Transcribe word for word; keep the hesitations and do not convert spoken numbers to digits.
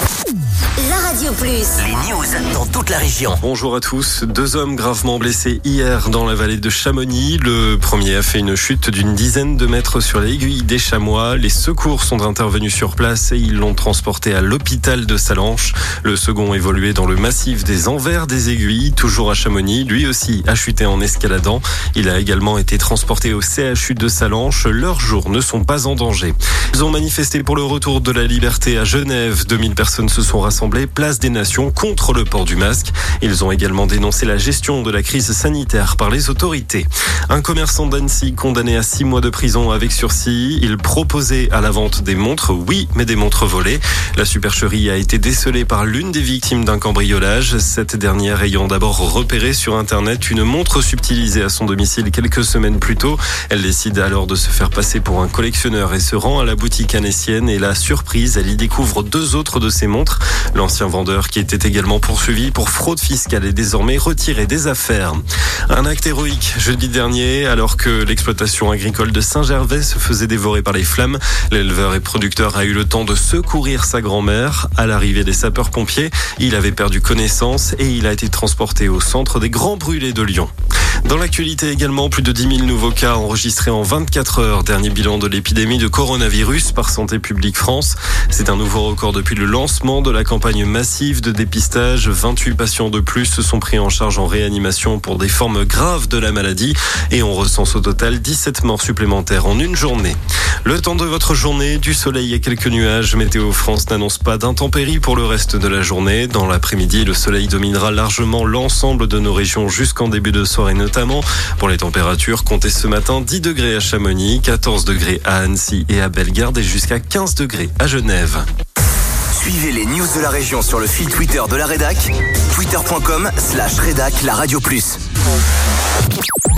La Radio Plus. Les news dans toute la région. Bonjour à tous. Deux hommes gravement blessés hier dans la vallée de Chamonix. Le premier a fait une chute d'une dizaine de mètres sur l'aiguille des chamois. Les secours sont intervenus sur place et ils l'ont transporté à l'hôpital de Sallanches. Le second évoluait dans le massif des Envers des Aiguilles, toujours à Chamonix. Lui aussi a chuté en escaladant. Il a également été transporté au C H U de Sallanches. Leurs jours ne sont pas en danger. Ils ont manifesté pour le retour de la liberté à Genève. deux mille personnes se sont rassemblées place des Nations contre le port du masque. Ils ont également dénoncé la gestion de la crise sanitaire par les autorités. Un commerçant d'Annecy condamné à six mois de prison avec sursis. Il proposait à la vente des montres, oui, mais des montres volées. La supercherie a été décelée par l'une des victimes d'un cambriolage. Cette dernière ayant d'abord repéré sur Internet une montre subtilisée à son domicile quelques semaines plus tôt. Elle décide alors de se faire passer pour un collectionneur et se rend à la boutique annécienne. Et la surprise, elle y découvre deux autres de ses montres. L'ancien vendeur, qui était également poursuivi pour fraude fiscale, est désormais retiré des affaires. Un acte héroïque jeudi dernier, alors que l'exploitation agricole de Saint-Gervais se faisait dévorer par les flammes. L'éleveur et producteur a eu le temps de secourir sa grand-mère. À l'arrivée des sapeurs-pompiers, il avait perdu connaissance et il a été transporté au centre des Grands Brûlés de Lyon. Dans l'actualité également, plus de dix mille nouveaux cas enregistrés en vingt-quatre heures. Dernier bilan de l'épidémie de coronavirus par Santé publique France. C'est un nouveau record depuis le lancement de la campagne massive de dépistage. vingt-huit patients de plus se sont pris en charge en réanimation pour des formes graves de la maladie. Et on recense au total dix-sept morts supplémentaires en une journée. Le temps de votre journée, du soleil et quelques nuages. Météo France n'annonce pas d'intempéries pour le reste de la journée. Dans l'après-midi, le soleil dominera largement l'ensemble de nos régions jusqu'en début de soirée notamment. Pour les températures, comptez ce matin dix degrés à Chamonix, quatorze degrés à Annecy et à Bellegarde et jusqu'à quinze degrés à Genève. Suivez les news de la région sur le fil Twitter de la Rédac, twitter point com slash rédac la radio plus.